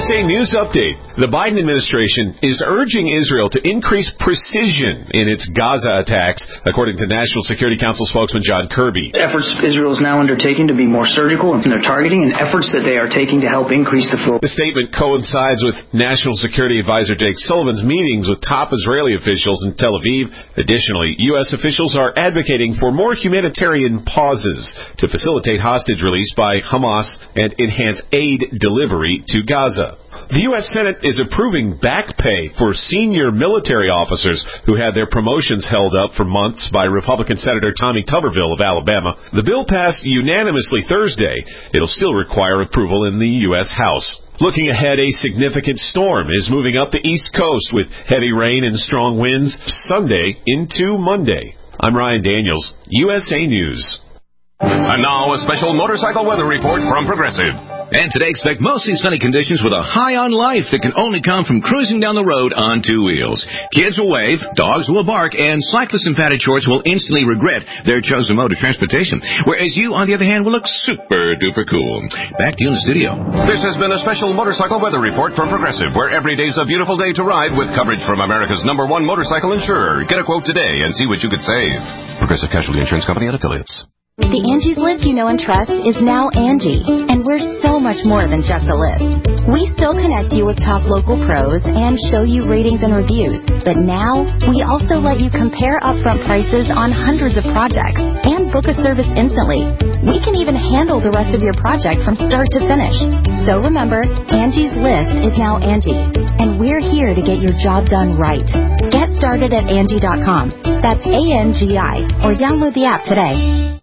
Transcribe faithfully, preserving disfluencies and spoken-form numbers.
S A News Update. The Biden administration is urging Israel to increase precision in its Gaza attacks, according to National Security Council spokesman John Kirby. Efforts Israel is now undertaking to be more surgical in their targeting and efforts that they are taking to help increase the flow. The statement coincides with National Security Advisor Jake Sullivan's meetings with top Israeli officials in Tel Aviv. Additionally, U S officials are advocating for more humanitarian pauses to facilitate hostage release by Hamas and enhance aid delivery to Gaza. The U S Senate is approving back pay for senior military officers who had their promotions held up for months by Republican Senator Tommy Tuberville of Alabama. The bill passed unanimously Thursday. It'll still require approval in the U S House. Looking ahead, a significant storm is moving up the East Coast with heavy rain and strong winds Sunday into Monday. I'm Ryan Daniels, U S A News. And now a special motorcycle weather report from Progressive. And today expect mostly sunny conditions with a high on life that can only come from cruising down the road on two wheels. Kids will wave, dogs will bark, and cyclists in padded shorts will instantly regret their chosen mode of transportation. Whereas you, on the other hand, will look super duper cool. Back to you in the studio. This has been a special motorcycle weather report from Progressive, where every day's a beautiful day to ride with coverage from America's number one motorcycle insurer. Get a quote today and see what you could save. Progressive Casualty Insurance Company and Affiliates. The Angie's List you know and trust is now Angie, and we're so much more than just a list. We still connect you with top local pros and show you ratings and reviews, but now we also let you compare upfront prices on hundreds of projects and book a service instantly. We can even handle the rest of your project from start to finish. So remember, Angie's List is now Angie, and we're here to get your job done right. Get started at Angie dot com. That's A N G I, or download the app today.